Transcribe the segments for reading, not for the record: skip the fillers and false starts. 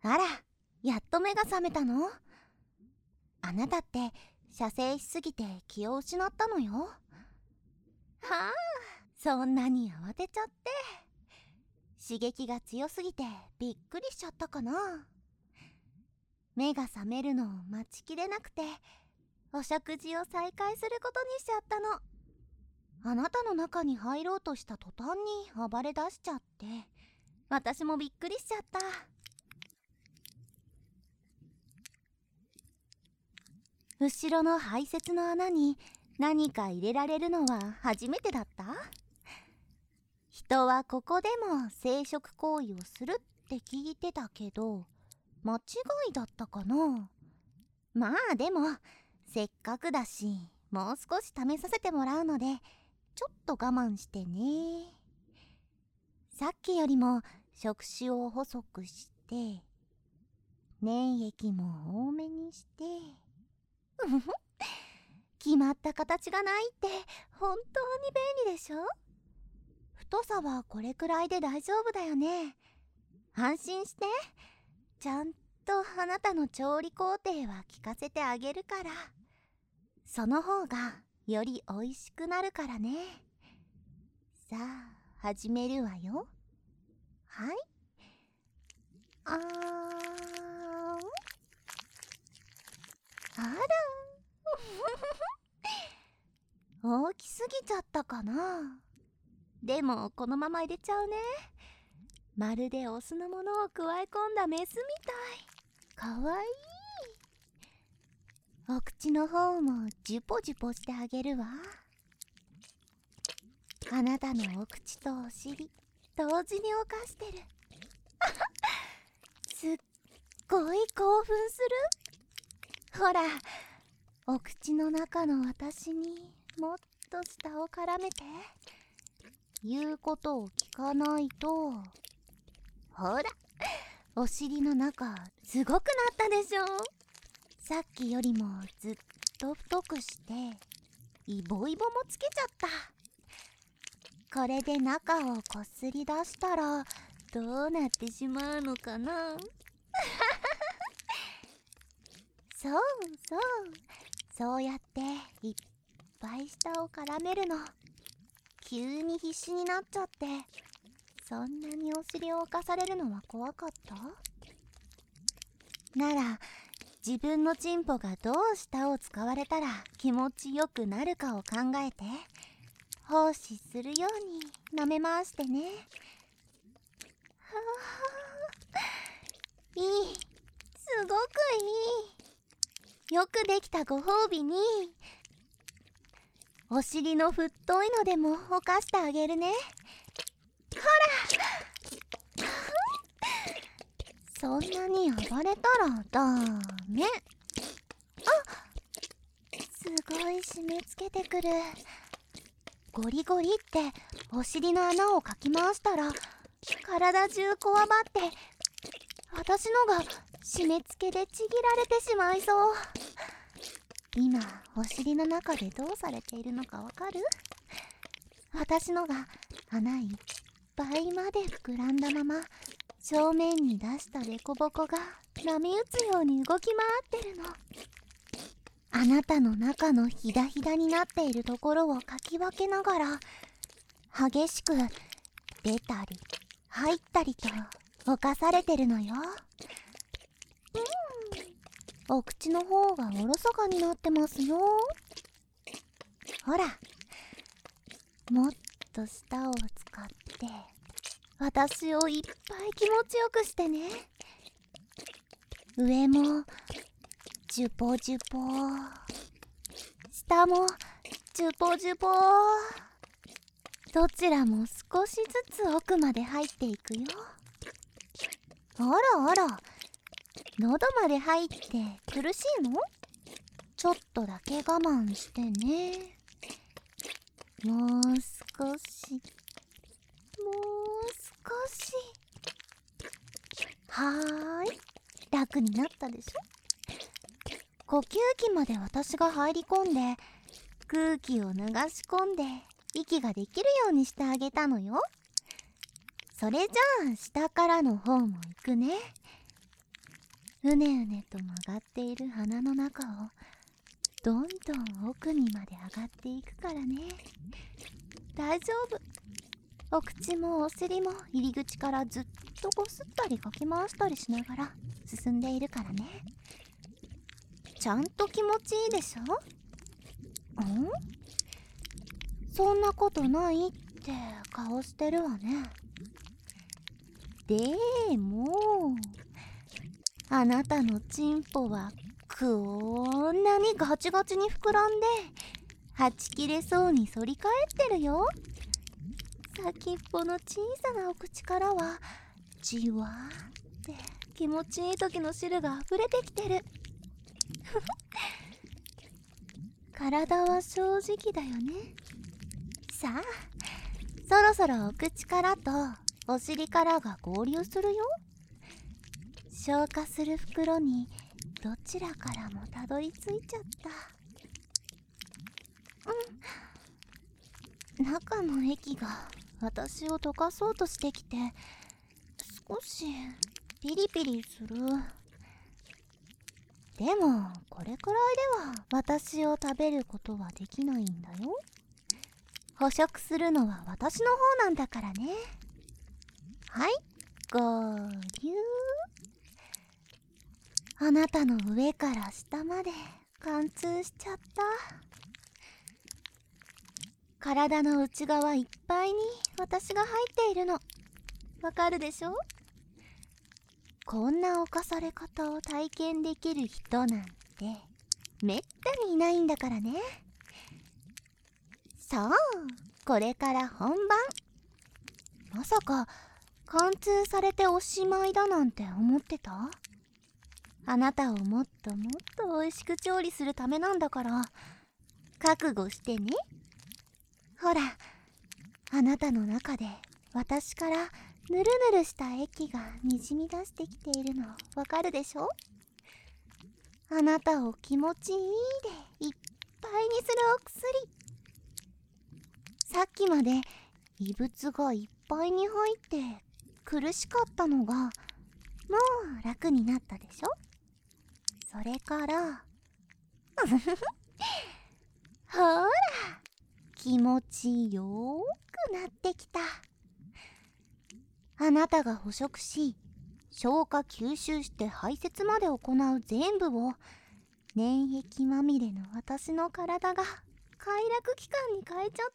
あら、やっと目が覚めたの？あなたって射精しすぎて気を失ったのよ。はあ、そんなに慌てちゃって。刺激が強すぎてびっくりしちゃったかな。目が覚めるのを待ちきれなくて、お食事を再開することにしちゃったの。あなたの中に入ろうとした途端に暴れ出しちゃって、私もびっくりしちゃった。後ろの排泄の穴に何か入れられるのは初めてだった？人はここでも生殖行為をするって聞いてたけど、間違いだったかな。まあでもせっかくだし、もう少し試させてもらうので、ちょっと我慢してね。さっきよりも触手を細くして、粘液も多めにして、決まった形がないって本当に便利でしょ。太さはこれくらいで大丈夫だよね。安心して、ちゃんとあなたの調理工程は聞かせてあげるから。その方がよりおいしくなるからね。さあ始めるわよ。はい。あら大きすぎちゃったかな。でもこのまま入れちゃうね。まるでオスのものを加え込んだメスみたい。かわいい。お口の方もジュポジュポしてあげるわ。あなたのお口とお尻同時に犯してる。すっごい興奮する。ほら、お口の中の私にもっと舌を絡めて。言うことを聞かないと。ほら、お尻の中すごくなったでしょ。さっきよりもずっと太くして、イボイボもつけちゃった。これで中をこすり出したらどうなってしまうのかな。そうそう、そうやっていっぱい舌を絡めるの。急に必死になっちゃって、そんなにお尻を侵されるのは怖かった？なら自分のチンポがどう舌を使われたら気持ちよくなるかを考えて、奉仕するように舐め回してね。はあ、いい、すごくいい。よくできたご褒美に、お尻の太いのでも犯してあげるね。ほらそんなに暴れたらダメ。すごい締め付けてくる。ゴリゴリってお尻の穴をかき回したら体中こわばって、私のが締め付けでちぎられてしまいそう。今お尻の中でどうされているのかわかる？私のが穴いっぱいまで膨らんだまま、正面に出したデコボコが波打つように動き回ってるの。あなたの中のヒダヒダになっているところをかき分けながら、激しく出たり入ったりと犯されてるのよ。お口の方がおろそかになってますよ。ほら、もっと舌を使って私をいっぱい気持ちよくしてね。上もジュポジュポ、下もジュポジュポ。どちらも少しずつ奥まで入っていくよ。あらあら、喉まで入って苦しいの？ちょっとだけ我慢してね。もう少し、もう少し。はーい、楽になったでしょ。呼吸器まで私が入り込んで、空気を流し込んで息ができるようにしてあげたのよ。それじゃあ下からの方も行くね。 うねうねと曲がっている鼻の中をどんどん奥にまで上がっていくからね。大丈夫。お口もお尻も入り口からずっとこすったりかき回したりしながら進んでいるからね。ちゃんと気持ちいいでしょ？そんなことないって顔してるわね。でもあなたのチンポはこんなにガチガチに膨らんではち切れそうに反り返ってるよ。先っぽの小さなお口からはじわーって気持ちいい時の汁が溢れてきてる。体は正直だよね。さあ、そろそろお口からとお尻からが合流するよ。消化する袋にどちらからもたどり着いちゃった。中の液が私を溶かそうとしてきて少しピリピリする。でもこれくらいでは私を食べることはできないんだよ。捕食するのは私の方なんだからね。はい、合流。あなたの上から下まで貫通しちゃった。体の内側いっぱいに私が入っているの。わかるでしょ？こんな犯され方を体験できる人なんてめったにいないんだからね。さあ、これから本番。まさか貫通されておしまいだなんて思ってた？あなたをもっともっと美味しく調理するためなんだから覚悟してね。ほら、あなたの中で私からぬるぬるした液がにじみ出してきているのわかるでしょ？あなたを気持ちいいでいっぱいにするお薬。さっきまで異物がいっぱいに入って苦しかったのがもう楽になったでしょ？それからほら、気持ちよーくなってきた。あなたが捕食し消化吸収して排泄まで行う全部を粘液まみれの私の体が快楽器官に変えちゃった。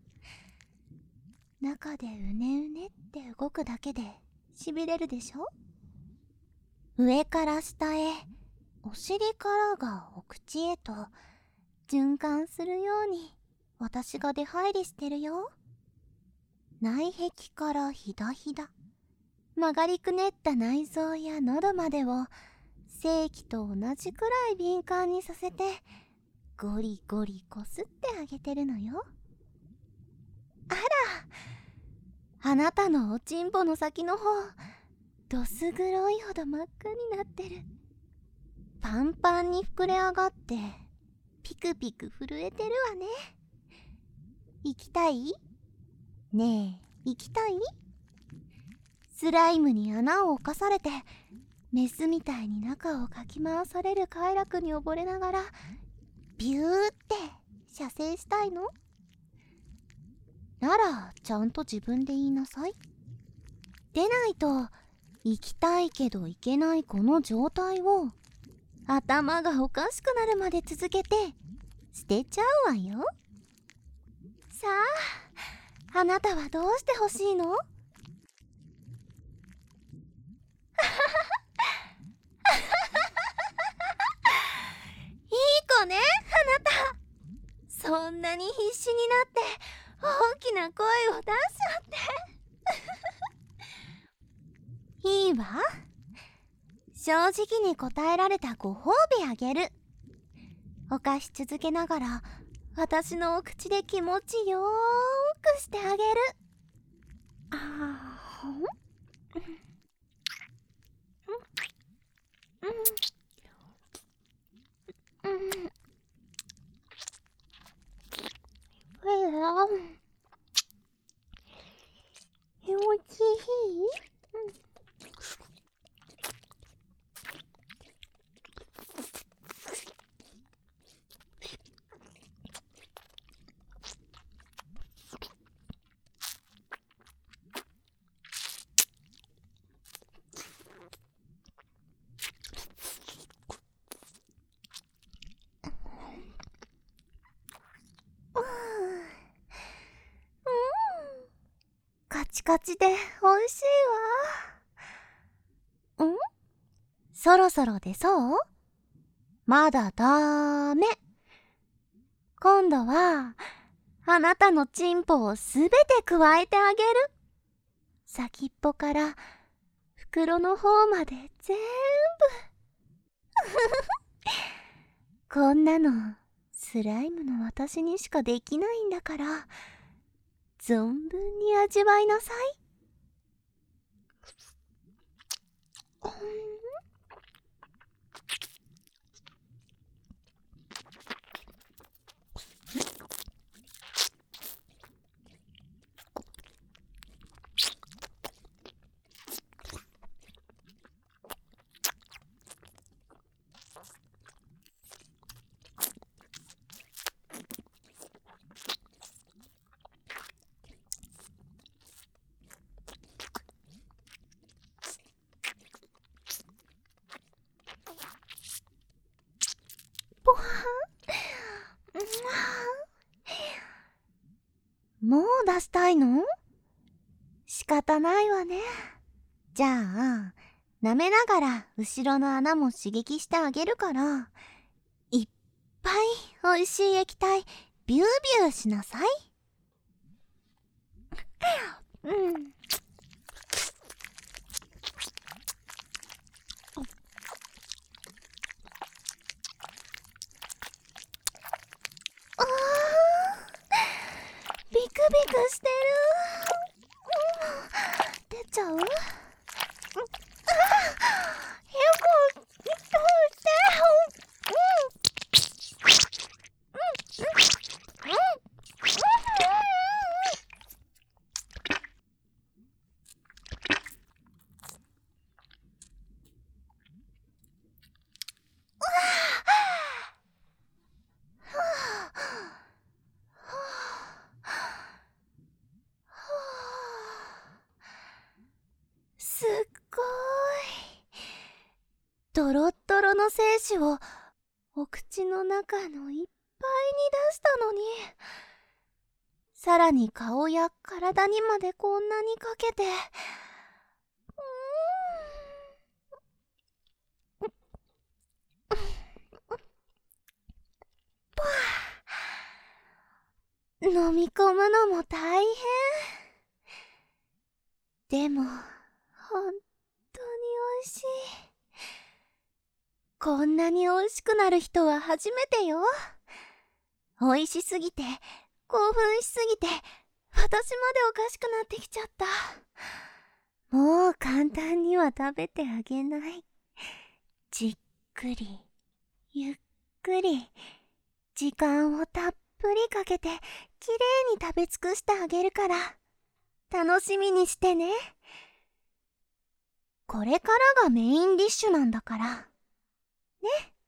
中でうねうねって動くだけでしびれるでしょ？上から下へ、お尻からがお口へと循環するように私が出入りしてるよ。内壁からひだひだ、曲がりくねった内臓や喉までを正規と同じくらい敏感にさせてゴリゴリこすってあげてるのよ。あら、あなたのおちんぽの先の方どす黒いほど真っ赤になってる。パンパンに膨れ上がってピクピク震えてるわね。行きたい？ねえ、行きたい？スライムに穴を侵されてメスみたいに中をかき回される快楽に溺れながらビューって射精したいの？ならちゃんと自分で言いなさい。でないと行きたいけど行けないこの状態を頭がおかしくなるまで続けて捨てちゃうわよ。さあ、あなたはどうしてほしいの？いい子ね、あなた。そんなに必死になって大きな声を出しちゃっていいわ。正直に答えられたご褒美あげる。犯し続けながら私のお口で気持ちよーくしてあげる。あ気持ちいい？ チカチで美味しいわ。そろそろ出そう？まだダメ。今度はあなたのチンポをすべて加えてあげる。先っぽから袋の方まで全部。こんなのスライムの私にしかできないんだから、存分に味わいなさい。もう出したいの？仕方ないわね。じゃあ、舐めながら後ろの穴も刺激してあげるから、いっぱいおいしい液体ビュービューしなさい。ビクビクしてる。出ちゃう？すっごい。ドロッドロの精子をお口の中のいっぱいに出したのに、さらに顔や体にまでこんなにかけて、飲み込むのも大変。でも本当に美味しい。こんなに美味しくなる人は初めてよ。美味しすぎて興奮しすぎて私までおかしくなってきちゃった。もう簡単には食べてあげない。じっくりゆっくり時間をたっぷりかけてきれいに食べ尽くしてあげるから楽しみにしてね。これからがメインディッシュなんだからね。